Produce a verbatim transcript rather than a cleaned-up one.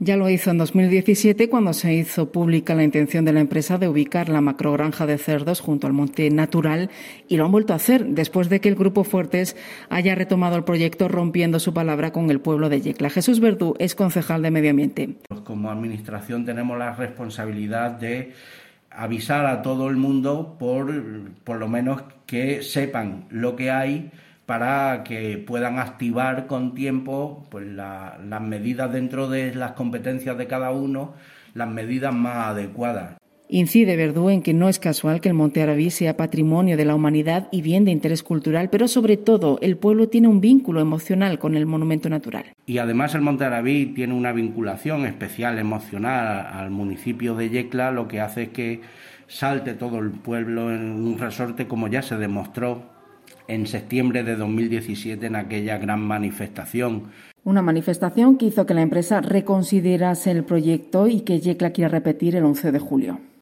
Ya lo hizo en dos mil diecisiete cuando se hizo pública la intención de la empresa de ubicar la macrogranja de cerdos junto al Monte Natural, y lo han vuelto a hacer después de que el Grupo Fuertes haya retomado el proyecto rompiendo su palabra con el pueblo de Yecla. Jesús Verdú es concejal de Medio Ambiente. Como administración tenemos la responsabilidad de avisar a todo el mundo por, por lo menos que sepan lo que hay, para que puedan activar con tiempo pues la, las medidas dentro de las competencias de cada uno, las medidas más adecuadas. Incide Verdú en que no es casual que el Monte Arabí sea patrimonio de la humanidad y bien de interés cultural, pero sobre todo el pueblo tiene un vínculo emocional con el monumento natural. Y además el Monte Arabí tiene una vinculación especial emocional al municipio de Yecla, lo que hace que salte todo el pueblo en un resorte, como ya se demostró en septiembre de dos mil diecisiete en aquella gran manifestación. Una manifestación que hizo que la empresa reconsiderase el proyecto y que Yecla quiera repetir el once de julio.